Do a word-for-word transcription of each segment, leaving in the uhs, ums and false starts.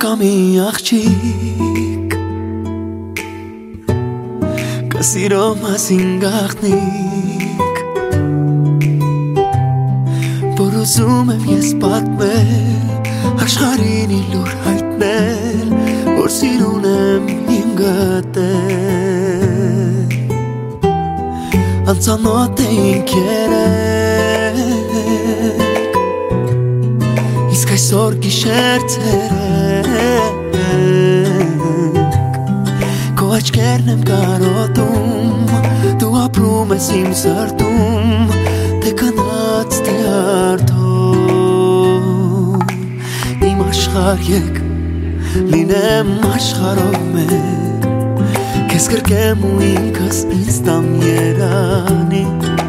Անգամի աղջիկ Կսիրո մասին գաղտնիք Որ ուզում եմ ես պատմել Աշխարհին իլուր հայտնել Որ սիրուն եմ իմ գտել Անծանոթ էինք երեք Իսկ այսօր գիշեր ցերեկ Քո աչքերն եմ կարոտում Դու ապրում ես իմ սրտում Թե կնած թե արդոն Իմ աշխարհ եկ լինեմ աշխարհով մեկ Քեզ կրկեմ ու ինքս ինձ տամ երանի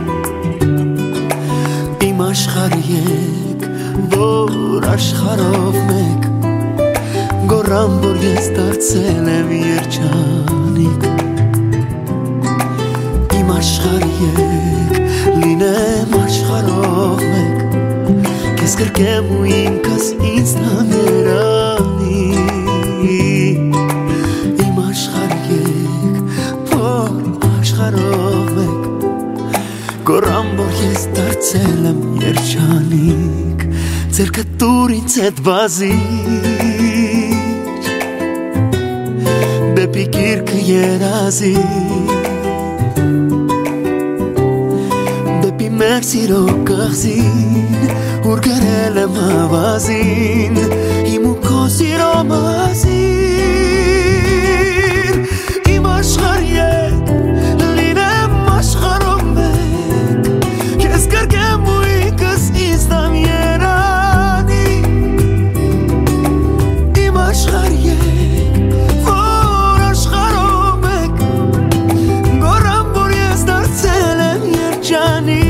Իմ աշխարհ եկ որ աշխարհով մեկ Գոռամ որ ես դարձել եմ երջանիկ Իմ աշխարհ եկ լինեմ աշխարհով մեկ Քեզ կրկեմ ու ինքս ինձ տամ երանի Իմ աշխարհ եկ որ աշխարհով մեկ Գոռամ որ ես դարձել եմ երջանիկ Ձերքը տուր ինձ հետ վազիր Դեպի գիրկը երազիր Դեպի մեր սիրո կղզին Ուր գրել եմ ավազին Իմ ու քո սիրո մասին Իմ աշխարհ եկ լինեմ աշխարհով մեկ Քեզ կրկեմ ու ինքս ինձ տամ երանի Իմ աշխարհ եկ որ աշխարհով մեկ Գոռամ որ ես դարձել եմ երջանիկ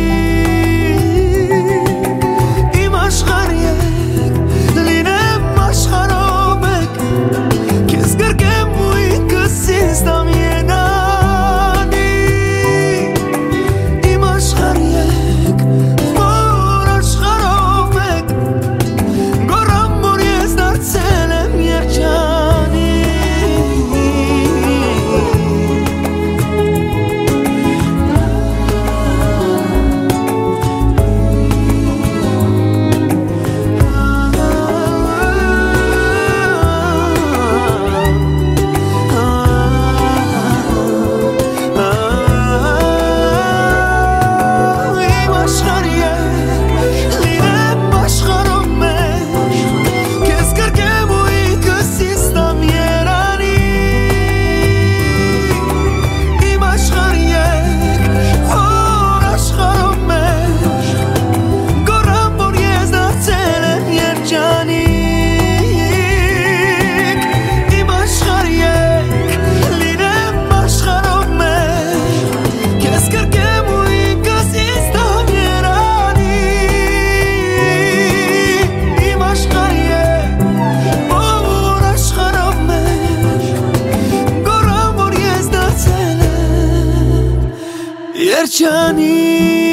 Yerchani